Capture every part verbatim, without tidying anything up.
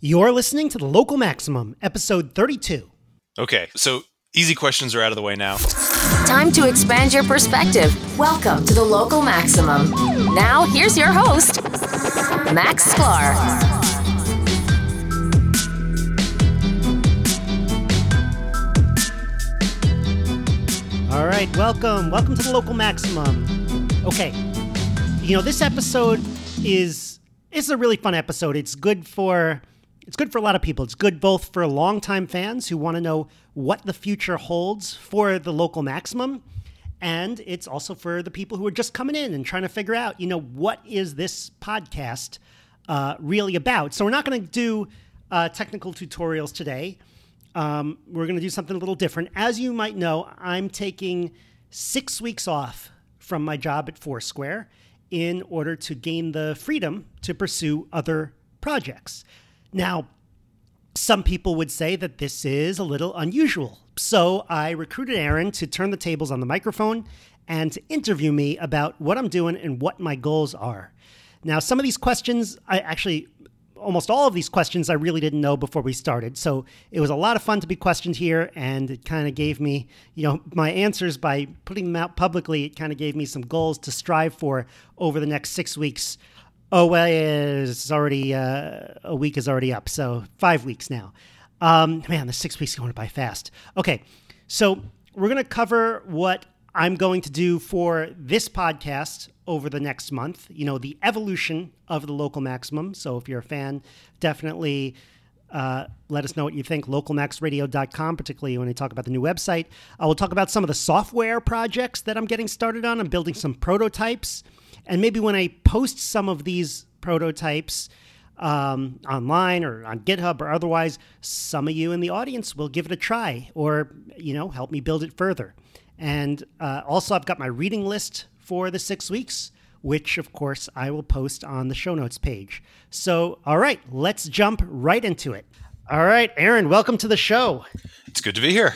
You're listening to The Local Maximum, episode thirty-two. Okay, so easy questions are out of the way now. Time to expand your perspective. Welcome to The Local Maximum. Now, here's your host, Max Sklar. All right, welcome. Welcome to The Local Maximum. Okay, you know, this episode is, is a really fun episode. It's good for... It's good for a lot of people. It's good both for longtime fans who want to know what the future holds for the Local Maximum, and it's also for the people who are just coming in and trying to figure out, you know, what is this podcast uh, really about? So we're not going to do uh, technical tutorials today. Um, we're going to do something a little different. As you might know, I'm taking six weeks off from my job at Foursquare in order to gain the freedom to pursue other projects. Now, some people would say that this is a little unusual. So I recruited Aaron to turn the tables on the microphone and to interview me about what I'm doing and what my goals are. Now, some of these questions, I actually, almost all of these questions I really didn't know before we started. So it was a lot of fun to be questioned here, and it kind of gave me, you know, my answers by putting them out publicly. It kind of gave me some goals to strive for over the next six weeks. Oh, well, it's already, uh, a week is already up, so five weeks now. Um, man, the six weeks going by fast. Okay, so we're going to cover what I'm going to do for this podcast over the next month, you know, the evolution of the Local Maximum. So if you're a fan, definitely uh, let us know what you think, local max radio dot com, particularly when I talk about the new website. I will talk about some of the software projects that I'm getting started on. I'm building some prototypes. And maybe when I post some of these prototypes um, online or on GitHub or otherwise, some of you in the audience will give it a try or, you know, help me build it further. And uh, also, I've got my reading list for the six weeks, which, of course, I will post on the show notes page. So, all right, let's jump right into it. All right, Aaron, welcome to the show. It's good to be here.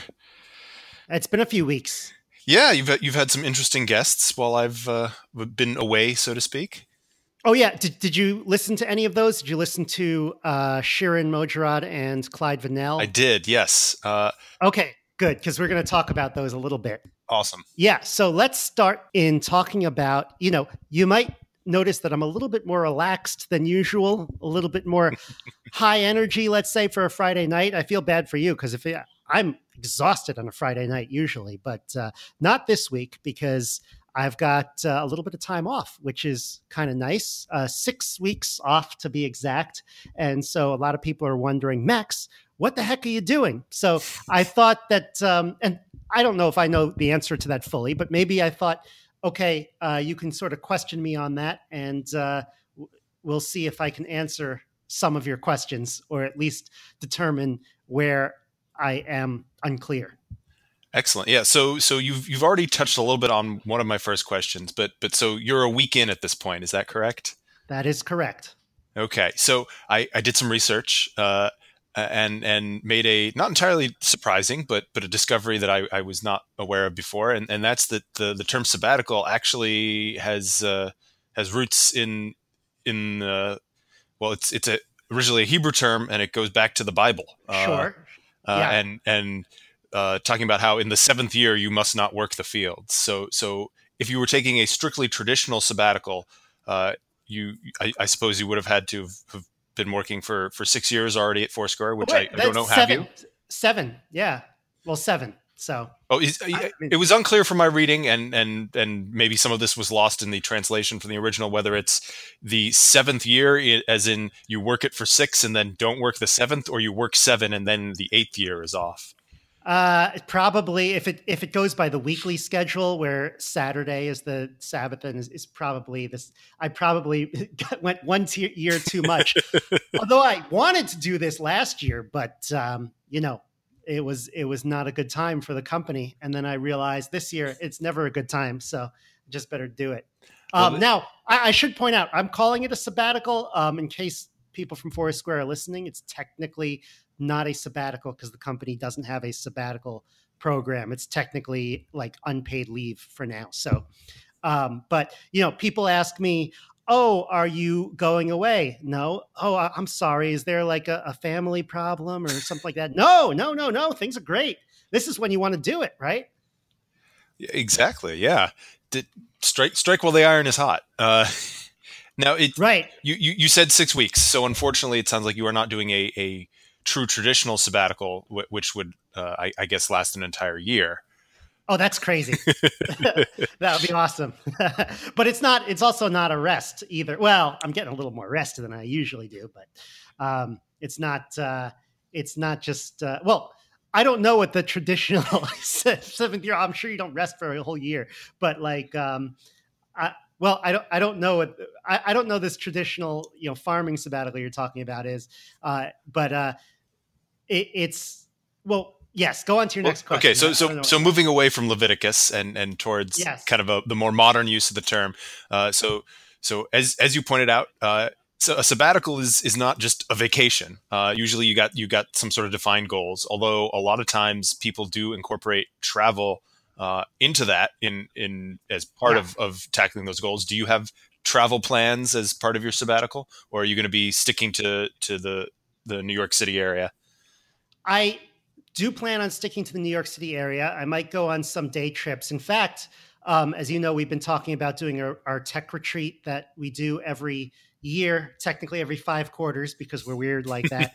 It's been a few weeks. Yeah, you've you've had some interesting guests while I've uh, been away, so to speak. Oh, yeah. Did did you listen to any of those? Did you listen to uh, Shirin Mojarrad and Clyde Vanell? I did, yes. Uh, okay, good, because we're going to talk about those a little bit. Awesome. Yeah, so let's start in talking about, you know, you might notice that I'm a little bit more relaxed than usual, a little bit more high energy, let's say, for a Friday night. I feel bad for you because if it, I'm exhausted on a Friday night usually, but uh, not this week because I've got uh, a little bit of time off, which is kind of nice. Uh, six weeks off to be exact. And so a lot of people are wondering, Max, what the heck are you doing? So I thought that, um, and I don't know if I know the answer to that fully, but maybe I thought, okay, uh, you can sort of question me on that, and uh, we'll see if I can answer some of your questions or at least determine where I am unclear. Excellent. Yeah. So so you've you've already touched a little bit on one of my first questions, but but so you're a week in at this point. Is that correct? That is correct. Okay. So I, I did some research uh, and and made a not entirely surprising, but but a discovery that I, I was not aware of before, and and that's that the, the term sabbatical actually has uh, has roots in in uh, well, it's it's a originally a Hebrew term, and it goes back to the Bible. Sure. Uh, Uh, yeah. and and uh, talking about how in the seventh year you must not work the fields. So so if you were taking a strictly traditional sabbatical, uh, you I, I suppose you would have had to have, have been working for, for six years already at Foursquare, which Wait, I, I don't know. Seven. Have you? Seven. Yeah. Well, seven. So. Oh, is, I mean, it was unclear from my reading, and and and maybe some of this was lost in the translation from the original. Whether it's the seventh year, as in you work it for six and then don't work the seventh, or you work seven and then the eighth year is off. Uh, probably if it if it goes by the weekly schedule where Saturday is the Sabbath, and is, is probably this. I probably went one t- year too much. Although I wanted to do this last year, but um, you know. It was it was not a good time for the company. And then I realized this year it's never a good time. So I just better do it. Um, well, now, I, I should point out, I'm calling it a sabbatical um, in case people from Foursquare are listening. It's technically not a sabbatical because the company doesn't have a sabbatical program. It's technically like unpaid leave for now. So, um, but, you know, people ask me, oh, are you going away? No. Oh, I- I'm sorry. Is there like a, a family problem or something like that? No, no, no, no. Things are great. This is when you want to do it, right? Exactly. Yeah. Did, strike strike while the iron is hot. Uh, now it. Right. You, you you said six weeks. So unfortunately, it sounds like you are not doing a a true traditional sabbatical, wh- which would uh, I, I guess last an entire year. Oh, that's crazy. That would be awesome. But it's not, it's also not a rest either. Well, I'm getting a little more rest than I usually do, but um, it's not, uh, it's not just, uh, well, I don't know what the traditional seventh year, I'm sure you don't rest for a whole year, but like, um, I, well, I don't, I don't know what, I, I don't know this traditional, you know, farming sabbatical you're talking about is, uh, but uh, it, it's, well, yes, go on to your Well, next question. okay, so I- I don't so know so what- moving away from Leviticus and and towards Yes. kind of a, the more modern use of the term. Uh, so so as as you pointed out, uh, so a sabbatical is is not just a vacation. Uh, usually, you got you got some sort of defined goals. Although a lot of times people do incorporate travel uh, into that in in as part Yeah. of of tackling those goals. Do you have travel plans as part of your sabbatical, or are you going to be sticking to to the the New York City area? I do plan on sticking to the New York City area. I might go on some day trips. In fact, um, as you know, we've been talking about doing our, our tech retreat that we do every year, technically every five quarters because we're weird like that.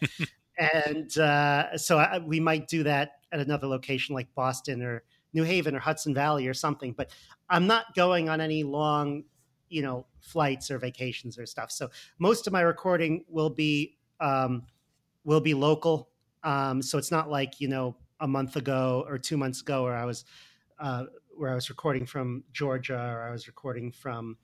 And uh, so I, we might do that at another location like Boston or New Haven or Hudson Valley or something. But I'm not going on any long, you know, flights or vacations or stuff. So most of my recording will be um, will be local. Um, so it's not like, you know, a month ago or two months ago where I was uh, where I was recording from Georgia or I was recording from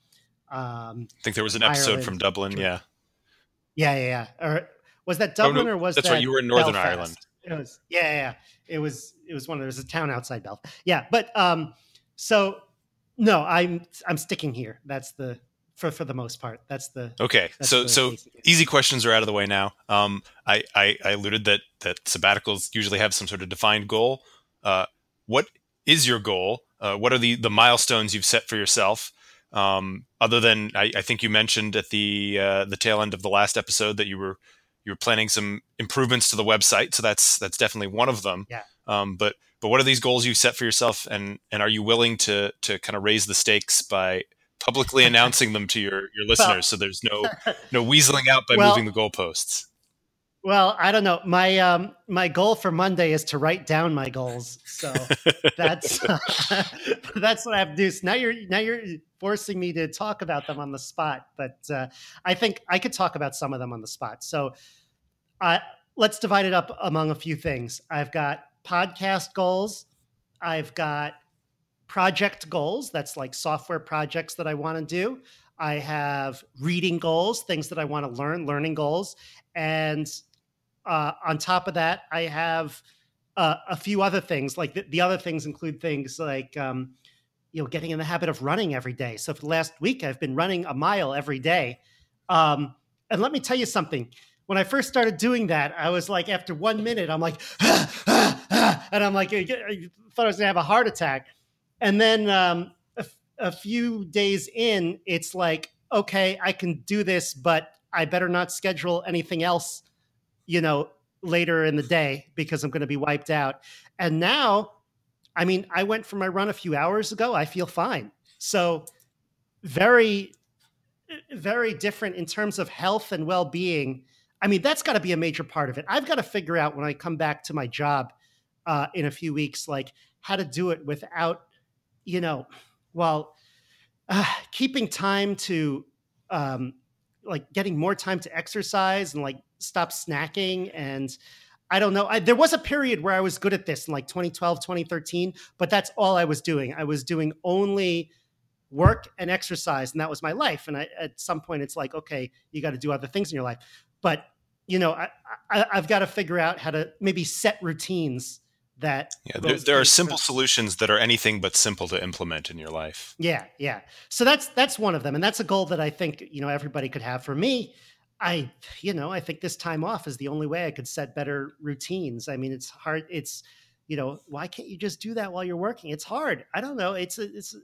um, I think there was an episode Ireland. from Dublin. Yeah. yeah, yeah, yeah. Or was that Oh, Dublin no, or was that's that right. You were in Northern Belfast? Ireland. It was yeah, yeah, yeah. It was it was one of there was a town outside Belfast. Yeah, but um, so no, I'm I'm sticking here. That's the for for the most part. That's the Okay, That's so the so basic- easy questions are out of the way now. Um, I, I I alluded that that sabbaticals usually have some sort of defined goal. Uh, what is your goal? Uh, what are the the milestones you've set for yourself? Um, other than I, I think you mentioned at the uh, the tail end of the last episode that you were you were planning some improvements to the website, so that's that's definitely one of them. Yeah. Um, but but what are these goals you've set for yourself, and and are you willing to to kind of raise the stakes by publicly announcing them to your, your listeners, so there's no no weaseling out by Well- moving the goalposts? Well, I don't know. My um my goal for Monday is to write down my goals. So that's that's what I have to do. So now you're now you're forcing me to talk about them on the spot, but uh, I think I could talk about some of them on the spot. So uh, let's divide it up among a few things. I've got podcast goals. I've got project goals. That's like software projects that I want to do. I have reading goals, things that I want to learn, learning goals. And uh, on top of that, I have uh, a few other things. Like the, the other things include things like, um, you know, getting in the habit of running every day. So for the last week, I've been running a mile every day. Um, and let me tell you something. When I first started doing that, I was like, after one minute, I'm like, ah, ah, ah, and I'm like, I thought I was gonna have a heart attack. And then um, a, a few days in, it's like, okay, I can do this, but I better not schedule anything else, you know, later in the day because I'm going to be wiped out. And now, I mean, I went for my run a few hours ago. I feel fine. So very, very different in terms of health and well-being. I mean, that's got to be a major part of it. I've got to figure out when I come back to my job uh, in a few weeks, like how to do it without, you know, well, uh, keeping time to, um, like getting more time to exercise and like stop snacking. And I don't know, I, there was a period where I was good at this in like twenty twelve, twenty thirteen, but that's all I was doing. I was doing only work and exercise, and that was my life. And I, at some point it's like, okay, you got to do other things in your life. But, you know, I, I, I've got to figure out how to maybe set routines that Yeah, there, there are simple solutions that are anything but simple to implement in your life. Yeah, yeah. So that's that's one of them, and that's a goal that I think, you know, everybody could have. For me, I, you know, I think this time off is the only way I could set better routines. I mean, it's hard. It's, you know, why can't you just do that while you're working? It's hard. I don't know. It's it's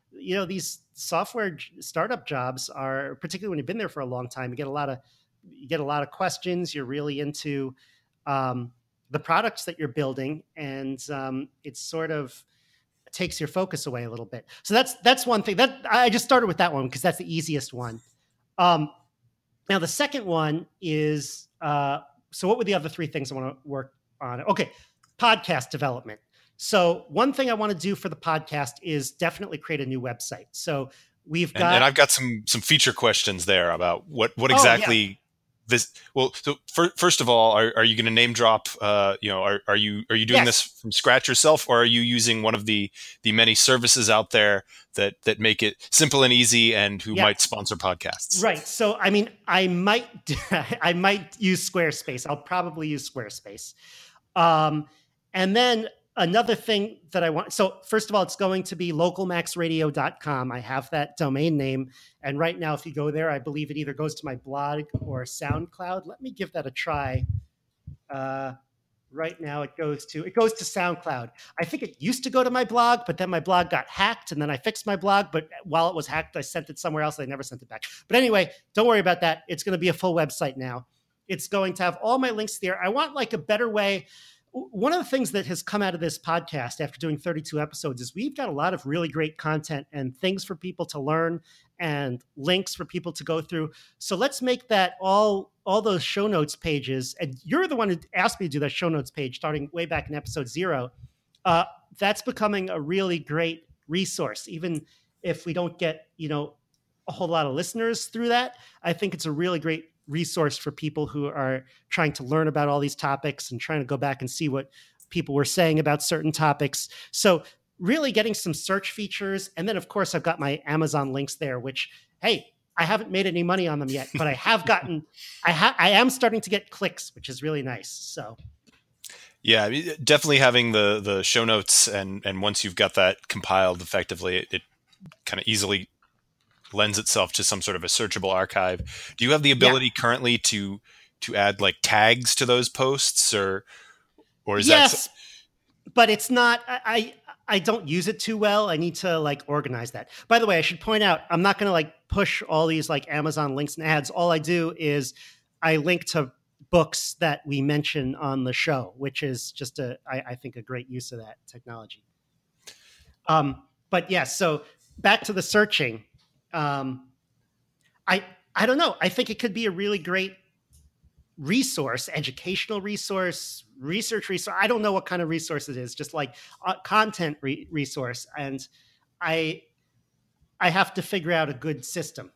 you know, these software j- startup jobs are, particularly when you've been there for a long time, you get a lot of you get a lot of questions. You're really into um, the products that you're building, and um, it's sort of takes your focus away a little bit. So that's that's one thing that I just started with that one because that's the easiest one. Um, now the second one is uh, so what were the other three things I want to work on? Okay, podcast development. So one thing I want to do for the podcast is definitely create a new website. So we've got, and, and I've got some some feature questions there about what what Oh, exactly yeah. this. Well, so fir- first of all, are, are you going to name drop? Uh, you know, are, are you are you doing Yes. this from scratch yourself, or are you using one of the the many services out there that that make it simple and easy, and who Yeah. might sponsor podcasts? Right. So I mean, I might I might use Squarespace. I'll probably use Squarespace. Um, and then another thing that I want. So first of all, it's going to be local max radio dot com. I have that domain name. And right now, if you go there, I believe it either goes to my blog or SoundCloud. Let me give that a try. Uh, right now it goes to it goes to SoundCloud. I think it used to go to my blog, but then my blog got hacked, and then I fixed my blog. But while it was hacked, I sent it somewhere else. I never sent it back. But anyway, don't worry about that. It's going to be a full website now. It's going to have all my links there. I want like a better way. One of the things that has come out of this podcast after doing thirty-two episodes is we've got a lot of really great content and things for people to learn and links for people to go through. So let's make that all all those show notes pages. And you're the one who asked me to do that show notes page starting way back in episode zero. Uh, that's becoming a really great resource. Even if we don't get, you know, a whole lot of listeners through that, I think it's a really great resource for people who are trying to learn about all these topics and trying to go back and see what people were saying about certain topics. So really getting some search features. And then of course I've got my Amazon links there, which, hey, I haven't made any money on them yet, but I have gotten, I ha- I am starting to get clicks, which is really nice. So Yeah, I mean, definitely having the the show notes, and and once you've got that compiled effectively, it, it kind of easily lends itself to some sort of a searchable archive. Do you have the ability yeah. currently to to add like tags to those posts, or or is yes, that? But it's not. I, I I don't use it too well. I need to like organize that. By the way, I should point out I'm not going to like push all these like Amazon links and ads. All I do is I link to books that we mention on the show, which is just a I, I think a great use of that technology. Um, but yes, yeah, so back to the searching. Um, I I don't know. I think it could be a really great resource, educational resource, research resource. I don't know what kind of resource it is, just like a content re- resource. And I I have to figure out a good system.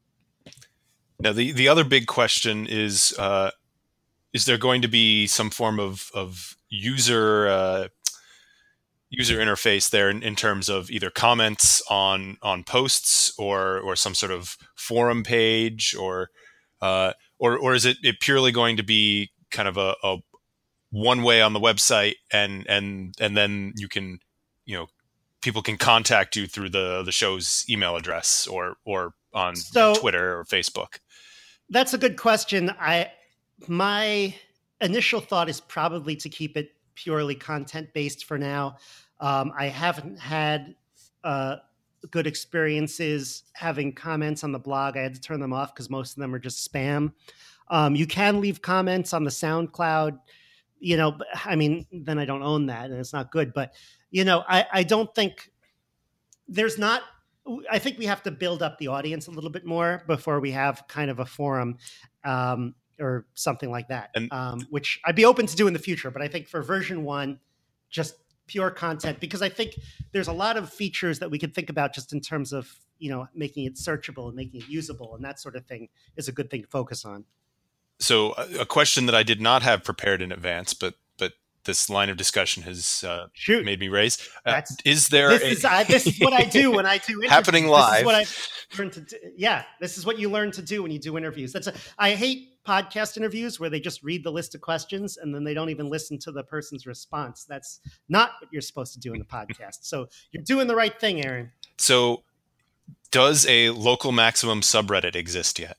Now, the, the other big question is, uh, is there going to be some form of, of user uh, user interface there in, in terms of either comments on on posts or or some sort of forum page, or uh, or or is it, it purely going to be kind of a, a one way on the website, and and and then you can, you know, people can contact you through the the show's email address or or on so, Twitter or Facebook? That's a good question. I my initial thought is probably to keep it purely content based for now. Um, I haven't had uh, good experiences having comments on the blog. I had to turn them off because most of them are just spam. Um, you can leave comments on the SoundCloud, you know, I mean, then I don't own that and it's not good. But, you know, I, I don't think there's not, I think we have to build up the audience a little bit more before we have kind of a forum um, or something like that, and, um, which I'd be open to do in the future. But I think for version one, just pure content, because I think there's a lot of features that we could think about just in terms of, you know, making it searchable and making it usable, and that sort of thing is a good thing to focus on. So a question that I did not have prepared in advance, but but this line of discussion has uh, Shoot. made me raise. Uh, is there this, a, is, uh, this is what I do when I do interviews. Happening live. This is what I learned to do. Yeah, this is what you learn to do when you do interviews. That's a, I hate podcast interviews where they just read the list of questions and then they don't even listen to the person's response. That's not what you're supposed to do in the podcast. So you're doing the right thing, Aaron. So does a local maximum subreddit exist yet?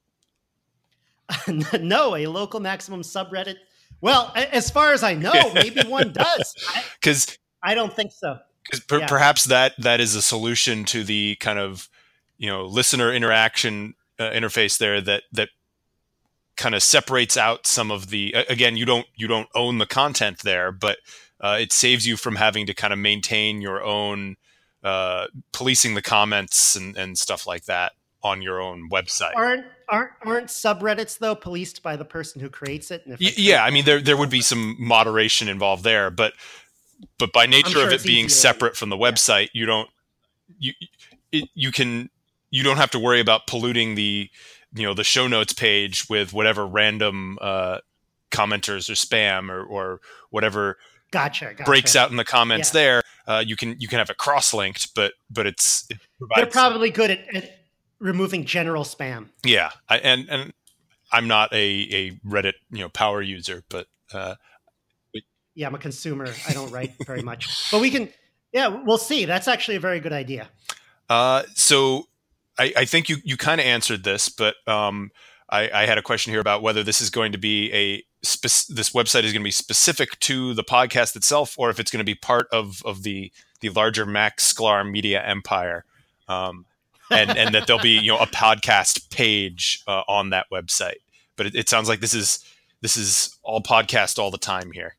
No, a local maximum subreddit. Well, as far as I know, maybe one does. Because I, I don't think so. 'Cause per- Yeah. perhaps that that is a solution to the kind of, you know, listener interaction uh, interface there that that kind of separates out some of the. Uh, again, you don't you don't own the content there, but uh, it saves you from having to kind of maintain your own uh, policing the comments and, and stuff like that on your own website. Aren't aren't aren't subreddits though policed by the person who creates it? And if Y- I create yeah, I mean there there would be some moderation involved there, but but by nature sure of it it's being easier. separate from the website, you don't you it, you can you don't have to worry about polluting the you know the show notes page with whatever random uh, commenters or spam or or whatever Gotcha, gotcha. breaks out in the comments Yeah. there. Uh, you can you can have it cross linked, but but it's it They're provides, probably good at, at removing general spam. yeah. I, and and I'm not a a Reddit you know power user, but. Uh, Yeah, I'm a consumer. I don't write very much, but we can. Yeah, we'll see. That's actually a very good idea. Uh, so I, I think you, you kind of answered this, but um, I, I had a question here about whether this is going to be a spec- this website is going to be specific to the podcast itself, or if it's going to be part of of the the larger Max Sklar media empire, um, and and that there'll be you know a podcast page uh, on that website. But it, it sounds like this is this is all podcast all the time here.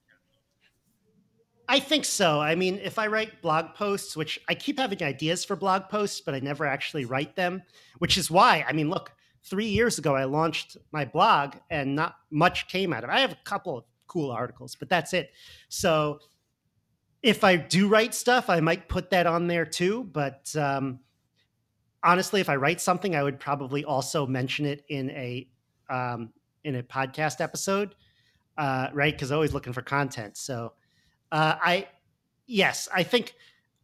I think so. I mean, if I write blog posts, which I keep having ideas for blog posts, but I never actually write them, which is why, I mean, look, three years ago, I launched my blog and not much came out of it. I have a couple of cool articles, but that's it. So if I do write stuff, I might put that on there too. But um, honestly, if I write something, I would probably also mention it in a um, in a podcast episode, uh, right? Because always looking for content. So uh, I, yes, I think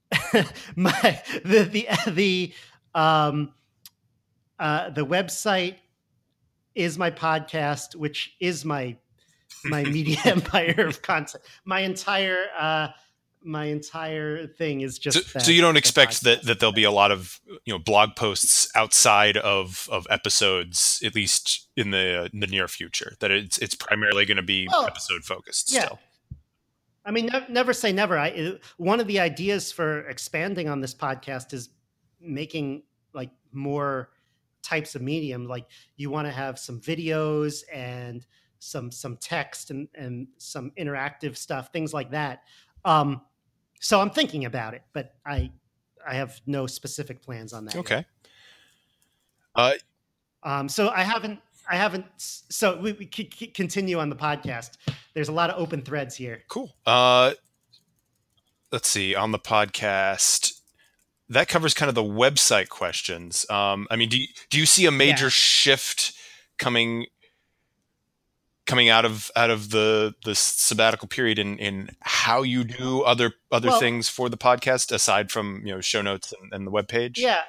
my the the the um, uh, the website is my podcast, which is my my media empire of content. My entire uh, my entire thing is just. So, that, so you don't that expect podcast. that, that there'll be a lot of you know blog posts outside of, of episodes, at least in the uh, in the near future. That it's it's primarily going to be Well, episode focused. yeah. Still, I mean, ne- never say never. I it- one of the ideas for expanding on this podcast is making like more types of medium. Like you want to have some videos and some some text and and some interactive stuff, things like that. Um, so I'm thinking about it, but I I have no specific plans on that. yet. okay. Uh, Um, so I haven't, I haven't. So we, we c- c- continue on the podcast. There's a lot of open threads here. cool. Uh, let's see on the podcast. That covers kind of the website questions. Um, I mean, do you, do you see a major Yeah. shift coming coming out of out of the the sabbatical period in, in how you do other other Well- things for the podcast aside from you know show notes and, and the webpage? Yeah.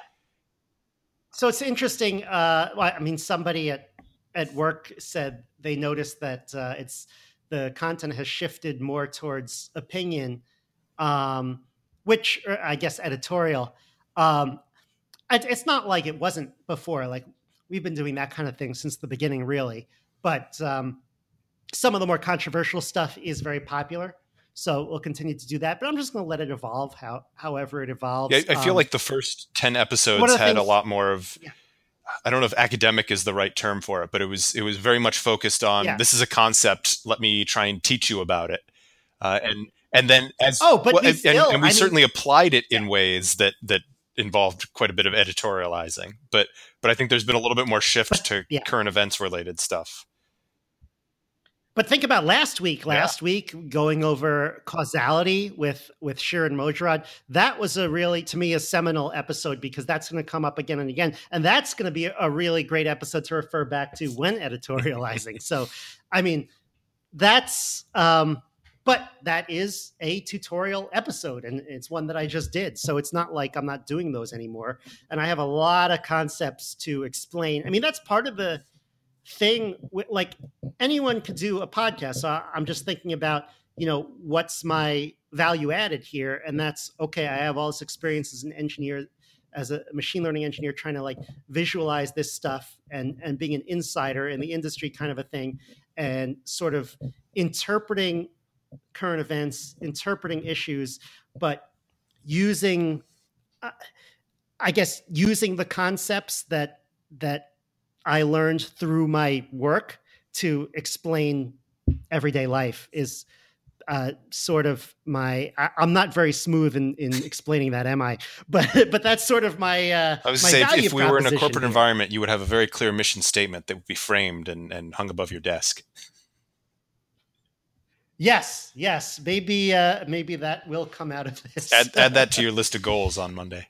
So it's interesting. Uh, well, I mean, somebody at at work said they noticed that uh, it's the content has shifted more towards opinion, um, which or I guess editorial. Um, it, it's not like it wasn't before. Like we've been doing that kind of thing since the beginning, really. But um, some of the more controversial stuff is very popular. So we'll continue to do that, but I'm just going to let it evolve. How, however, it evolves. Yeah, I feel Um, like the first ten episodes one of had the a things- lot more of. Yeah. I don't know if academic is the right term for it, but it was it was very much focused on Yeah. this is a concept. Let me try and teach you about it, uh, and and then as Oh, but well, we and, still- and we I mean- certainly applied it in ways that that involved quite a bit of editorializing. But but I think there's been a little bit more shift But- to yeah. current events related stuff. But think about last week. Last week, going over causality with with Sharon Mojrad, that was a really, to me, a seminal episode because that's going to come up again and again, and that's going to be a really great episode to refer back to when editorializing. So, I mean, that's. Um, but that is a tutorial episode, and it's one that I just did. So it's not like I'm not doing those anymore, and I have a lot of concepts to explain. I mean, that's part of the thing. With, like anyone could do a podcast. So I- I'm just thinking about, you know, what's my value added here, and that's okay. I have all this experience as an engineer, as a machine learning engineer, trying to like visualize this stuff and and being an insider in the industry, kind of a thing, and sort of interpreting current events, interpreting issues, but using, uh, I guess, using the concepts that that I learned through my work to explain everyday life is uh, sort of my. I, I'm not very smooth in, in explaining that, am I? But but that's sort of my. Uh, I was my saying, if, value if we were in a proposition corporate here. environment, you would have a very clear mission statement that would be framed and, and hung above your desk. Yes, yes. Maybe uh, maybe that will come out of this. Add, add that to your list of goals on Monday.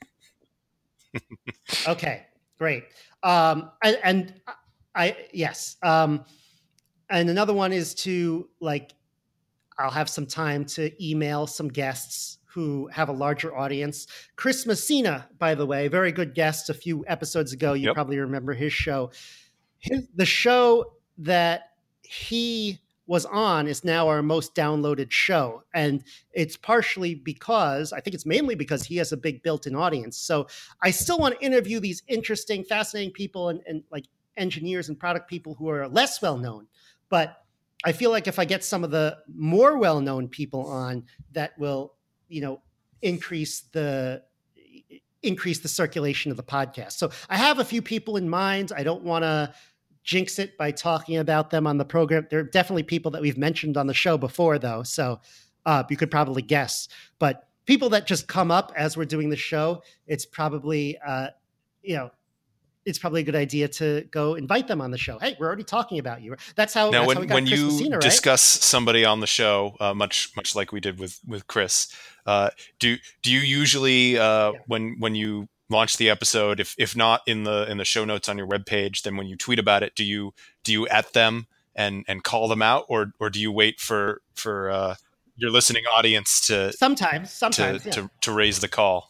Okay, great. Um, and, and I yes. Um, and another one is to like, I'll have some time to email some guests who have a larger audience. Chris Messina, by the way, very good guest a few episodes ago. You Yep. probably remember his show. His, the show that he was on is now our most downloaded show. And it's partially because, I think it's mainly because he has a big built-in audience. So I still want to interview these interesting, fascinating people and, and like engineers and product people who are less well-known. But I feel like if I get some of the more well-known people on, that will, you know, increase the increase the circulation of the podcast. So I have a few people in mind. I don't want to jinx it by talking about them on the program. They're definitely people that we've mentioned on the show before, though. So uh, you could probably guess. But people that just come up as we're doing the show, it's probably, uh, you know, it's probably a good idea to go invite them on the show. Hey, we're already talking about you. That's how. Now, that's when, how we got when Chris you Messina, right? discuss somebody on the show, uh, much much like we did with with Chris, uh, do do you usually uh, Yeah. when when you launch the episode, if if not in the in the show notes on your webpage, then when you tweet about it, do you do you at them and and call them out, or or do you wait for for uh, your listening audience to Sometimes, sometimes, to, yeah. to to raise the call?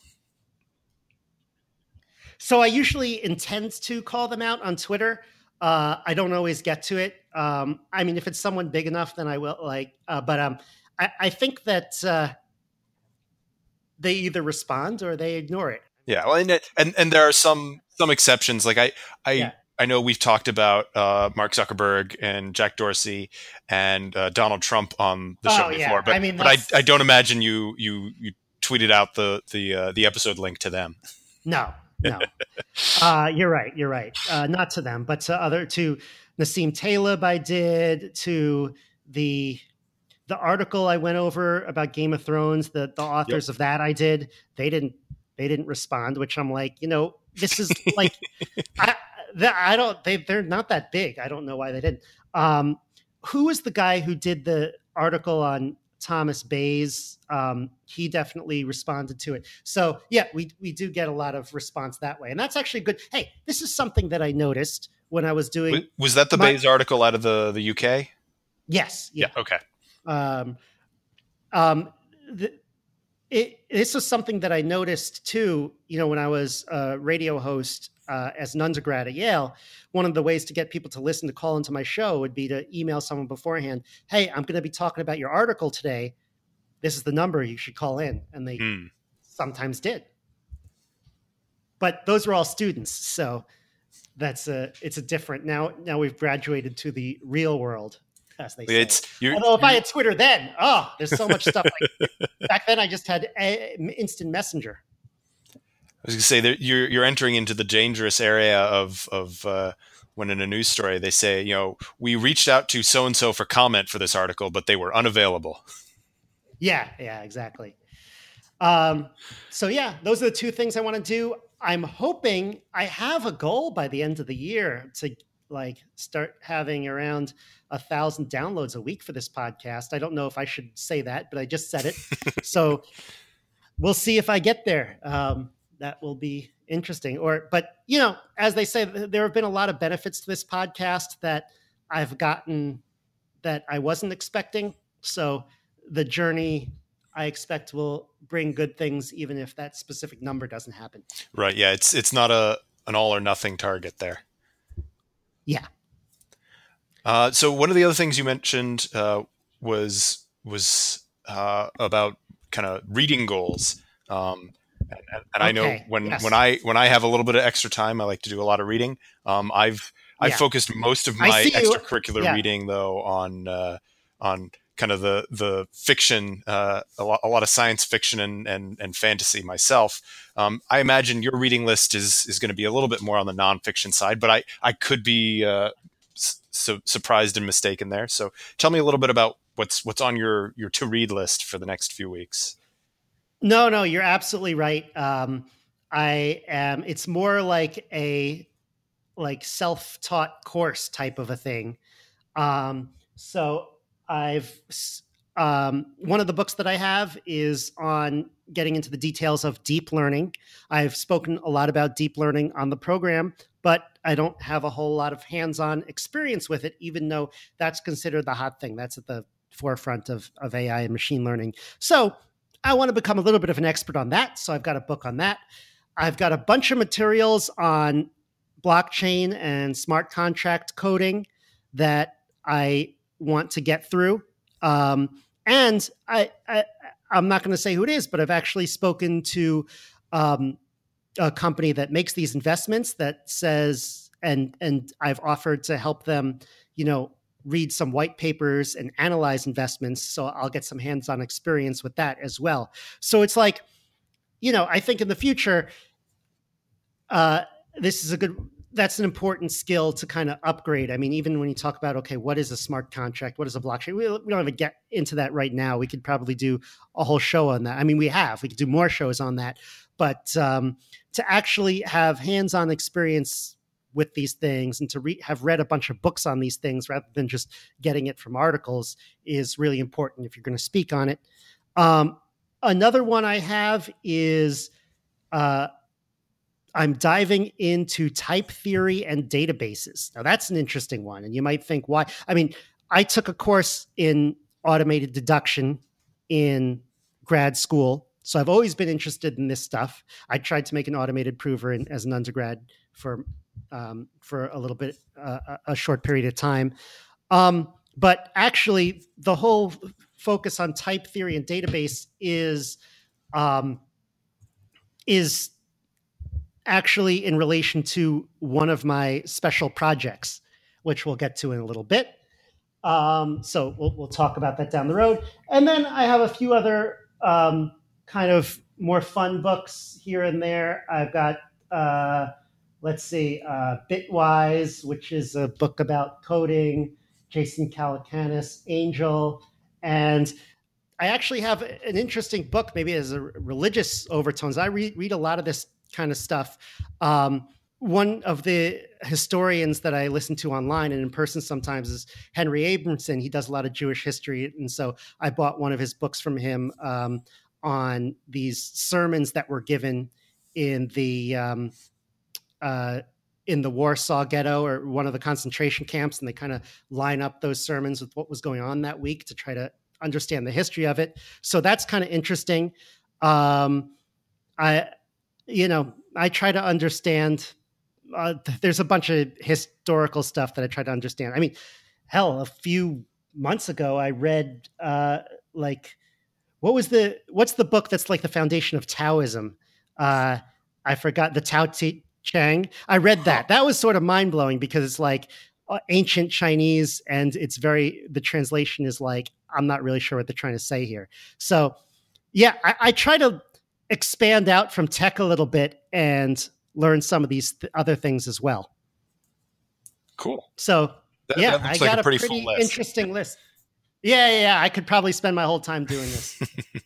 So I usually intend to call them out on Twitter. Uh, I don't always get to it. Um, I mean, if it's someone big enough, then I will. Like, uh, but um, I, I think that uh, they either respond or they ignore it. Yeah, well, and and, and there are some some exceptions. Like I I, Yeah. I know we've talked about uh, Mark Zuckerberg and Jack Dorsey and uh, Donald Trump on the show Oh, yeah. before, but I mean, but I, that's- I don't imagine you you you tweeted out the the uh, the episode link to them. No, no. uh, you're right. You're right. Uh, not to them, but to other to Nassim Taleb. I did to the the article I went over about Game of Thrones. The the authors of that I did. They didn't they didn't respond, which I'm like, you know, this is like I the, I don't they they're not that big. I don't know why they didn't. Um, who is the guy who did the article on Thomas Bayes? Um, he definitely responded to it. So yeah, we we do get a lot of response that way, and that's actually good. Hey, this is something that I noticed when I was doing. Was, was that the my- Bayes article out of the the U K? Yes, yeah. Yeah. Okay. Um, um, the, it, this was something that I noticed too. You know, when I was a radio host uh, as an undergrad at Yale, one of the ways to get people to listen to call into my show would be to email someone beforehand. Hey, I'm going to be talking about your article today. This is the number you should call in, and they Hmm. sometimes did. But those were all students, so that's a it's a different now. Now we've graduated to the real world, as they say. It's you're, Although if I had Twitter then, oh, there's so much stuff. Like, back then, I just had a, instant messenger. I was going to say that you're you're entering into the dangerous area of of uh, when in a news story they say, you know, we reached out to so and so for comment for this article, but they were unavailable. Yeah, yeah, exactly. Um, so yeah, those are the two things I want to do. I'm hoping I have a goal by the end of the year to like start having around a thousand downloads a week for this podcast. I don't know if I should say that, but I just said it. So we'll see if I get there. Um, that will be interesting. Or, but you know, as they say, there have been a lot of benefits to this podcast that I've gotten that I wasn't expecting. So the journey, I expect, will bring good things, even if that specific number doesn't happen. Right. Yeah. It's it's not a an all or nothing target there. Yeah. Uh, so one of the other things you mentioned uh, was was uh, about kind of reading goals. Um, and, and I know Okay, when yes. when I when I have a little bit of extra time, I like to do a lot of reading. Um, I've I've Yeah. focused most of I my see you. extracurricular Yeah. reading though on uh, on kind of the the fiction, uh, a, lot, a lot of science fiction and and, and fantasy myself. Um, I imagine your reading list is is going to be a little bit more on the nonfiction side, but I I could be uh, su- surprised and mistaken there. So tell me a little bit about what's what's on your your to read list for the next few weeks. No, no, you're absolutely right. Um, I am. It's more like a like self-taught course type of a thing. Um, so I've um, one of the books that I have is on getting into the details of deep learning. I've spoken a lot about deep learning on the program, but I don't have a whole lot of hands-on experience with it, even though that's considered the hot thing. That's at the forefront of, of A I and machine learning. So I want to become a little bit of an expert on that. So I've got a book on that. I've got a bunch of materials on blockchain and smart contract coding that I want to get through. Um, and I, I, I'm not going to say who it is, but I've actually spoken to um, a company that makes these investments that says, and and I've offered to help them, you know, read some white papers and analyze investments. So I'll get some hands-on experience with that as well. So it's like, you know, I think in the future, uh, this is a good, that's an important skill to kind of upgrade. I mean, even when you talk about, okay, what is a smart contract? What is a blockchain? We, we don't even get into that right now. We could probably do a whole show on that. I mean, we have, we could do more shows on that, but um, to actually have hands-on experience with these things and to re- have read a bunch of books on these things rather than just getting it from articles is really important if you're going to speak on it. Um, another one I have is uh, I'm diving into type theory and databases. Now that's an interesting one. And you might think, why? I mean, I took a course in automated deduction in grad school. So I've always been interested in this stuff. I tried to make an automated prover in, as an undergrad for um, for a little bit, uh, a short period of time. Um, but actually, the whole focus on type theory and database is um, is actually in relation to one of my special projects, which we'll get to in a little bit. Um, so we'll, we'll talk about that down the road. And then I have a few other um, kind of more fun books here and there. I've got, uh, let's see, uh, Bitwise, which is a book about coding, Jason Calacanis, Angel. And I actually have an interesting book, maybe as a religious overtones. I read, read a lot of this kind of stuff. Um, one of the historians that I listen to online and in person sometimes is Henry Abramson. He does a lot of Jewish history. And so I bought one of his books from him um, on these sermons that were given in the um, uh, in the Warsaw Ghetto or one of the concentration camps. And they kind of line up those sermons with what was going on that week to try to understand the history of it. So that's kind of interesting. Um, I, you know, I try to understand, uh, there's a bunch of historical stuff that I try to understand. I mean, hell, a few months ago, I read, uh, like, what was the, what's the book that's like the foundation of Taoism? Uh, I forgot, the Tao Te Chang. I read that. That was sort of mind blowing because it's like uh, ancient Chinese and it's very, the translation is like, I'm not really sure what they're trying to say here. So yeah, I, I try to expand out from tech a little bit and learn some of these th- other things as well. Cool. So that, yeah, that I like got a a pretty, pretty, full list. interesting list. Yeah, yeah, yeah. I could probably spend my whole time doing this.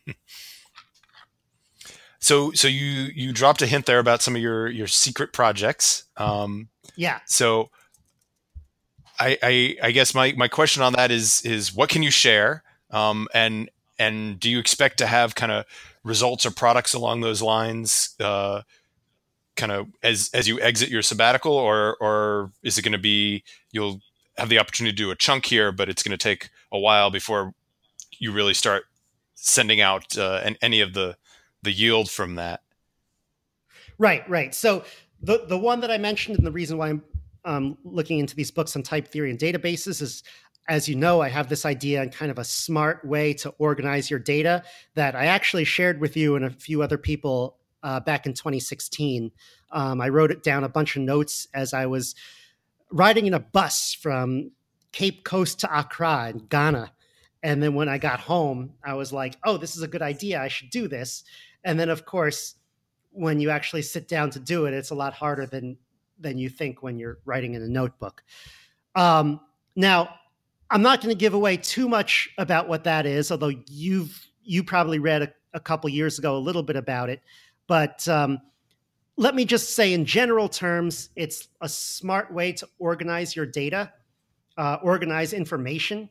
So, so you you dropped a hint there about some of your your secret projects. Um, yeah. So, I, I I guess my my question on that is is what can you share, um, and and do you expect to have kind of results or products along those lines, uh, kind of as as you exit your sabbatical, or or is it going to be you'll have the opportunity to do a chunk here, but it's going to take a while before you really start sending out uh, an, any of the the yield from that? Right, right. So the the one that I mentioned and the reason why I'm um, looking into these books on type theory and databases is, as you know, I have this idea on kind of a smart way to organize your data that I actually shared with you and a few other people uh, back in twenty sixteen. Um, I wrote it down, a bunch of notes as I was riding in a bus from Cape Coast to Accra in Ghana. And then when I got home, I was like, oh, this is a good idea. I should do this. And then, of course, when you actually sit down to do it, it's a lot harder than than you think when you're writing in a notebook. Um, now, I'm not going to give away too much about what that is, although you've you probably read a, a couple years ago a little bit about it. But um, let me just say, in general terms, it's a smart way to organize your data, uh, organize information.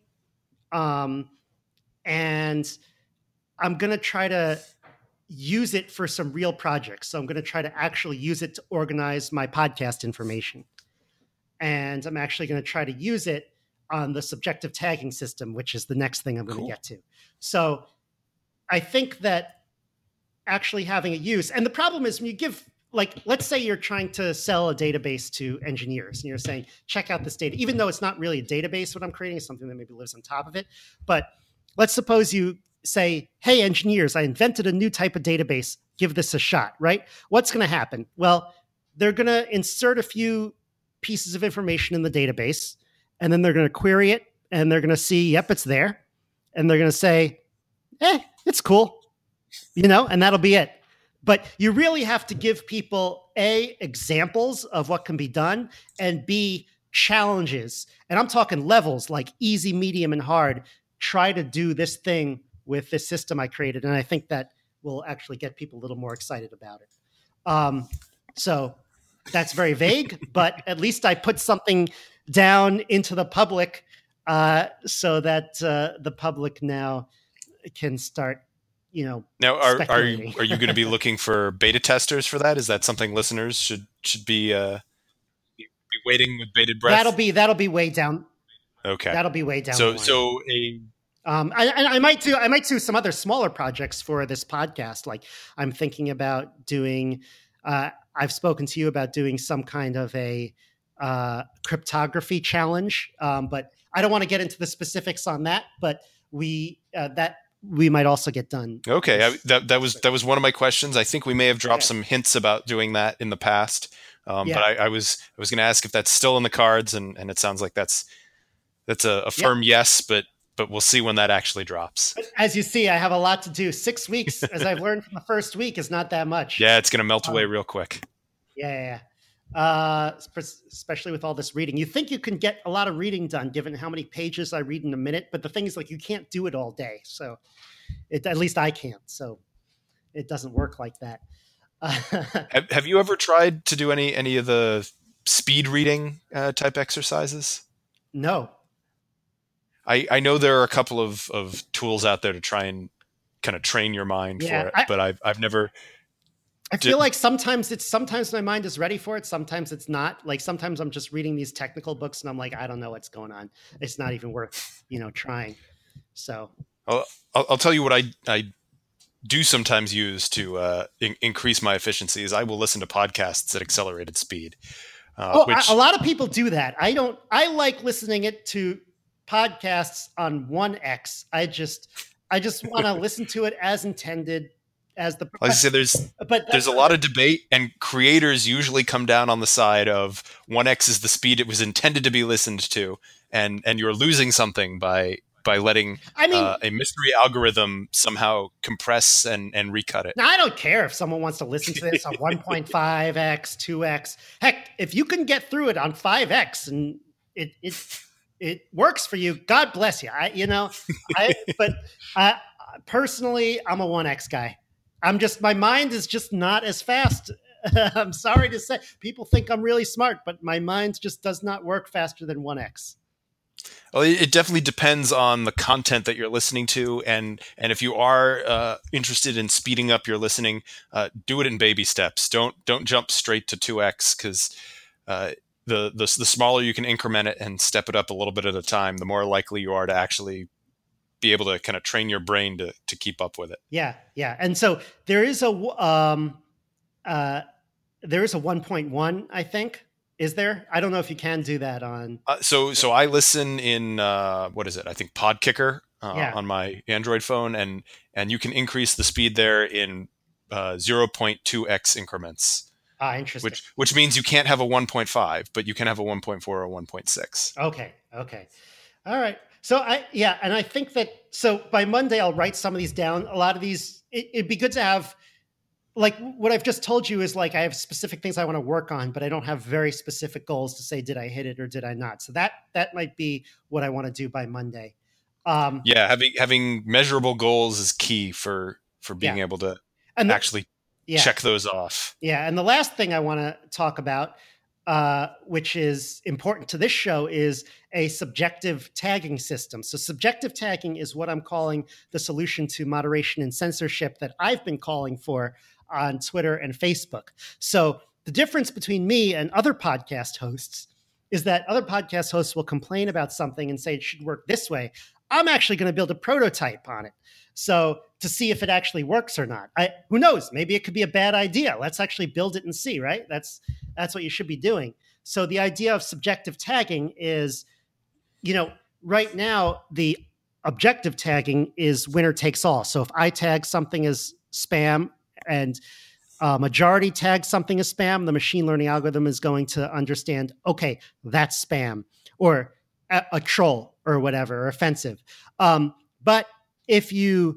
Um, and I'm going to try to use it for some real projects. So I'm going to try to actually use it to organize my podcast information. And I'm actually going to try to use it on the subjective tagging system, which is the next thing I'm going Cool. to get to. So I think that actually having a use, and the problem is when you give, like, let's say you're trying to sell a database to engineers and you're saying, check out this data, even though it's not really a database, what I'm creating is something that maybe lives on top of it. But let's suppose you say, hey, engineers, I invented a new type of database. Give this a shot, right? What's going to happen? Well, they're going to insert a few pieces of information in the database, and then they're going to query it, and they're going to see, yep, it's there. And they're going to say, eh, it's cool, you know, and that'll be it. But you really have to give people, A, examples of what can be done, and B, challenges. And I'm talking levels like easy, medium, and hard. Try to do this thing with this system I created. And I think that will actually get people a little more excited about it. Um, so that's very vague, but at least I put something down into the public uh, so that uh, the public now can start, you know, Now, are are you, speculating. are you going to be looking for beta testers for that? Is that something listeners should should be uh, be be waiting with bated breath? That'll be that'll be way down. okay. That'll be way down. the So line. so a Um, I, I I might do I might do some other smaller projects for this podcast. Like I'm thinking about doing. Uh, I've spoken to you about doing some kind of a uh, cryptography challenge, um, but I don't want to get into the specifics on that. But we uh, that we might also get done. Okay, I, that that was that was one of my questions. I think we may have dropped Yeah. some hints about doing that in the past, um, Yeah. but I, I was I was going to ask if that's still in the cards, and, and it sounds like that's that's a, a firm yes, but but we'll see when that actually drops. But as you see, I have a lot to do. Six weeks, as I've learned from the first week, is not that much. Yeah, it's going to melt Um, away real quick. Yeah, yeah, yeah. Uh, sp- especially with all this reading. You think you can get a lot of reading done given how many pages I read in a minute, but the thing is, like, you can't do it all day. So it, at least I can't. So it doesn't work like that. Have, have you ever tried to do any any of the speed reading uh, type exercises? No. I, I know there are a couple of, of tools out there to try and kind of train your mind Yeah, for it, I- but I've I've never. I Did- feel like sometimes it's sometimes my mind is ready for it. Sometimes it's not. Like sometimes I'm just reading these technical books and I'm like, I don't know what's going on. It's not even worth, you know, trying. So I'll, I'll I'll tell you what I I do sometimes use to uh, in, increase my efficiency is I will listen to podcasts at accelerated speed. Uh, oh, which I- a lot of people do that. I don't. I like listening it to podcasts on one X. I just I just want to listen to it as intended, as the. like I say, there's but there's a lot of debate, and creators usually come down on the side of one X is the speed it was intended to be listened to, and and you're losing something by by letting I mean, uh, a mystery algorithm somehow compress and and recut it. now, I don't care if someone wants to listen to this on one point five X, two X. Heck, if you can get through it on five X and it it it works for you, God bless you. I you know, I but I personally I'm a one X guy. I'm just my mind is just not as fast. I'm sorry to say. People think I'm really smart, but my mind just does not work faster than one X. Well, it it definitely depends on the content that you're listening to, and and if you are uh, interested in speeding up your listening, uh, do it in baby steps. Don't don't jump straight to two X because uh, the, the the smaller you can increment it and step it up a little bit at a time, the more likely you are to actually be able to kind of train your brain to to keep up with it. Yeah, yeah. And so there is a w- um uh there is a one point one, I think. Is there? I don't know if you can do that on. Uh, so so I listen in uh, what is it? I think Podkicker uh, Yeah. on my Android phone, and and you can increase the speed there in uh, zero point two X increments, Ah, interesting. which which means you can't have a one point five, but you can have a one point four or one point six. Okay, okay. All right. So I, yeah, and I think that, so by Monday, I'll write some of these down. A lot of these, it, it'd be good to have, like what I've just told you is like, I have specific things I want to work on, but I don't have very specific goals to say, did I hit it or did I not? So that, that might be what I want to do by Monday. Um, yeah. Having, having measurable goals is key for, for being yeah. able to and the, actually yeah. check those off. Yeah. And the last thing I want to talk about, uh, which is important to this show, is a subjective tagging system. So subjective tagging is what I'm calling the solution to moderation and censorship that I've been calling for on Twitter and Facebook. So the difference between me and other podcast hosts is that other podcast hosts will complain about something and say it should work this way. I'm actually going to build a prototype on it. So to see if it actually works or not. I, who knows? Maybe it could be a bad idea. Let's actually build it and see, right? That's that's what you should be doing. So the idea of subjective tagging is, you know, right now the objective tagging is winner takes all. So if I tag something as spam and a majority tags something as spam, the machine learning algorithm is going to understand, okay, that's spam or a, a troll or whatever, or offensive. Um, but if you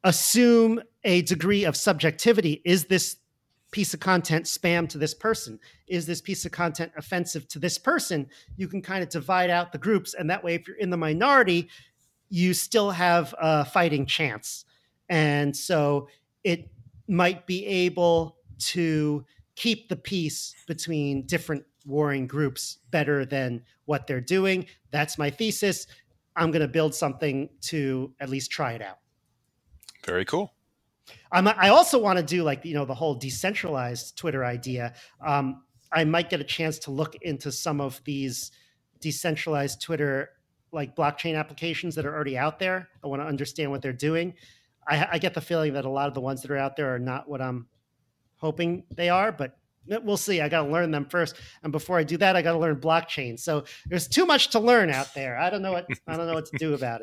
assume a degree of subjectivity, is this piece of content spam to this person? Is this piece of content offensive to this person? You can kind of divide out the groups. And that way, if you're in the minority, you still have a fighting chance. And so it might be able to keep the peace between different warring groups better than what they're doing. That's my thesis. I'm going to build something to at least try it out. Very cool. Um, I also want to do like, you know, the whole decentralized Twitter idea. Um, I might get a chance to look into some of these decentralized Twitter, like blockchain applications that are already out there. I want to understand what they're doing. I, I get the feeling that a lot of the ones that are out there are not what I'm hoping they are, but we'll see. I got to learn them first. And before I do that, I got to learn blockchain. So there's too much to learn out there. I don't know what, I don't know what to do about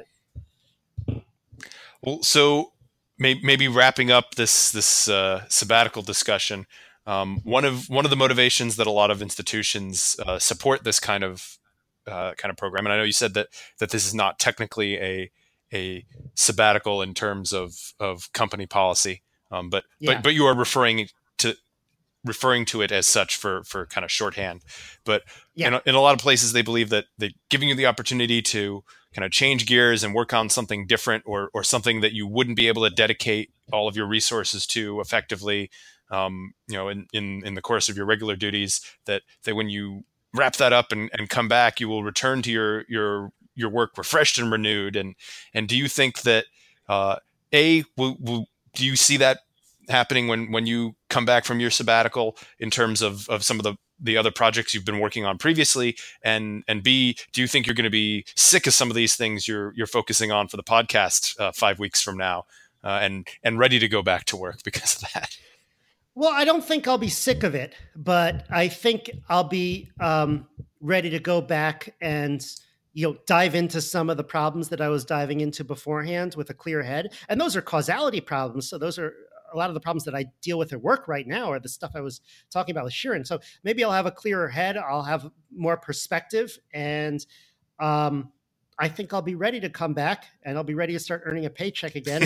it. Well, so maybe, maybe wrapping up this, this uh, sabbatical discussion, um, one of, one of the motivations that a lot of institutions uh, support this kind of, uh, kind of program. And I know you said that, that this is not technically a, a sabbatical in terms of, of company policy. Um, but, Yeah. but, but you are referring to, referring to it as such for, for kind of shorthand, but Yeah. in, a, in a lot of places, they believe that they giving you the opportunity to kind of change gears and work on something different or, or something that you wouldn't be able to dedicate all of your resources to effectively, um, you know, in, in, in the course of your regular duties, that, that when you wrap that up and, and come back, you will return to your, your, your work refreshed and renewed. And, and do you think that, uh, A, will, will, do you see that happening when, when you come back from your sabbatical in terms of, of some of the, the other projects you've been working on previously? And, and B, do you think you're going to be sick of some of these things you're, you're focusing on for the podcast uh, five weeks from now uh, and, and ready to go back to work because of that? Well, I don't think I'll be sick of it, but I think I'll be um, ready to go back and, you know, dive into some of the problems that I was diving into beforehand with a clear head. And those are causality problems. So those are a lot of the problems that I deal with at work right now are the stuff I was talking about with Sheeran. So maybe I'll have a clearer head. I'll have more perspective. And um, I think I'll be ready to come back and I'll be ready to start earning a paycheck again.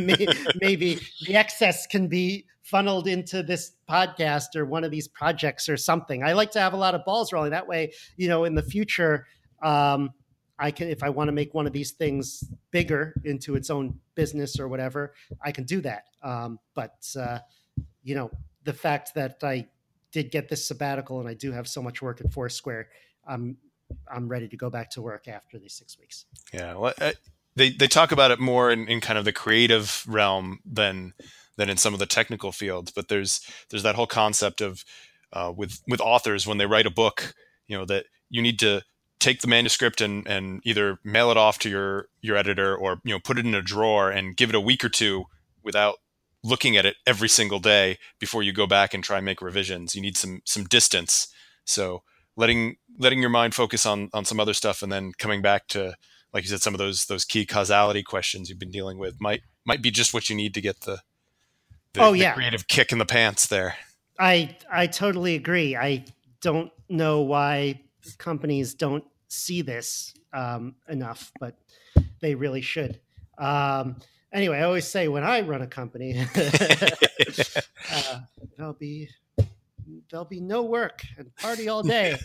Maybe the excess can be funneled into this podcast or one of these projects or something. I like to have a lot of balls rolling. That way, you know, in the future, um, I can, if I want to make one of these things bigger into its own business or whatever, I can do that. Um, but, uh, you know, the fact that I did get this sabbatical and I do have so much work at Foursquare, I'm, I'm ready to go back to work after these six weeks. Yeah. Well, uh, they, they talk about it more in, in kind of the creative realm than, than in some of the technical fields, but there's, there's that whole concept of, uh, with, with authors, when they write a book, you know, that you need to take the manuscript and, and either mail it off to your, your editor or, you know, put it in a drawer and give it a week or two without looking at it every single day before you go back and try and make revisions. You need some, some distance. So letting, letting your mind focus on, on some other stuff and then coming back to, like you said, some of those, those key causality questions you've been dealing with might, might be just what you need to get the, the, oh, the yeah. creative kick in the pants there. I, I totally agree. I don't know why companies don't see this um, enough, but they really should. Um, anyway, I always say when I run a company, uh, there'll be there'll be no work and party all day.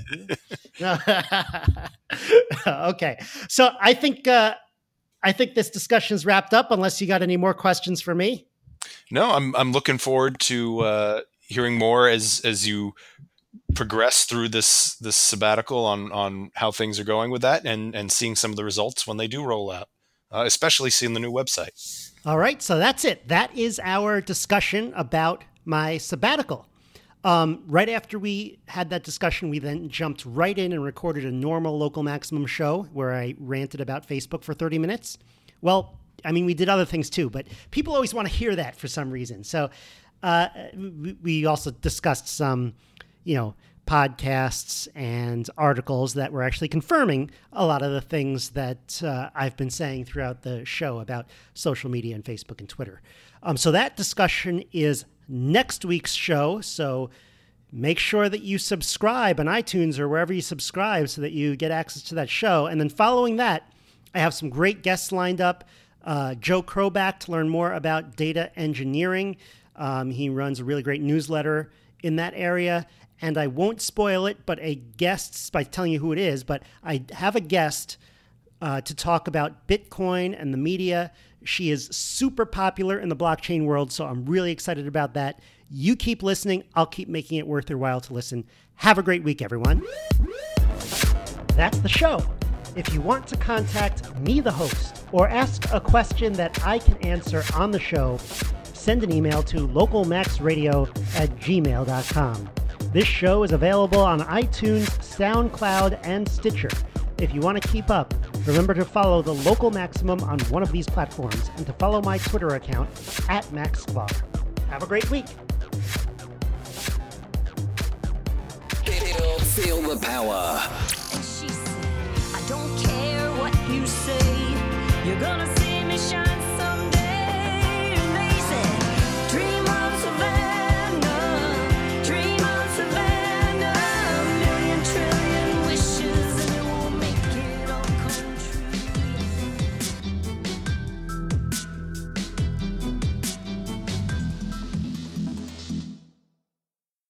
Okay, so I think uh, I think this discussion is wrapped up. Unless you got any more questions for me. No, I'm I'm looking forward to uh, hearing more as as you progress through this this sabbatical on on how things are going with that, and and seeing some of the results when they do roll out, uh, especially seeing the new website. All right, so that's it. That is our discussion about my sabbatical. Um, right after we had that discussion, we then jumped right in and recorded a normal Local Maximum show where I ranted about Facebook for thirty minutes. Well, I mean, we did other things too, but people always want to hear that for some reason. So uh, we also discussed some, you know, podcasts and articles that were actually confirming a lot of the things that uh, I've been saying throughout the show about social media and Facebook and Twitter. Um, so that discussion is next week's show. So make sure that you subscribe on iTunes or wherever you subscribe so that you get access to that show. And then following that, I have some great guests lined up. Uh, Joe Kroback to learn more about data engineering. Um, he runs a really great newsletter in that area. And I won't spoil it, but a guest, by telling you who it is, but I have a guest uh, to talk about Bitcoin and the media. She is super popular in the blockchain world, so I'm really excited about that. You keep listening. I'll keep making it worth your while to listen. Have a great week, everyone. That's the show. If you want to contact me, the host, or ask a question that I can answer on the show, send an email to localmaxradio at gmail dot com. This show is available on iTunes, SoundCloud, and Stitcher. If you want to keep up, remember to follow the Local Maximum on one of these platforms and to follow my Twitter account at MaxSquad. Have a great week. Feel, feel the power. And she said, I don't care what you say, you're gonna see me shine.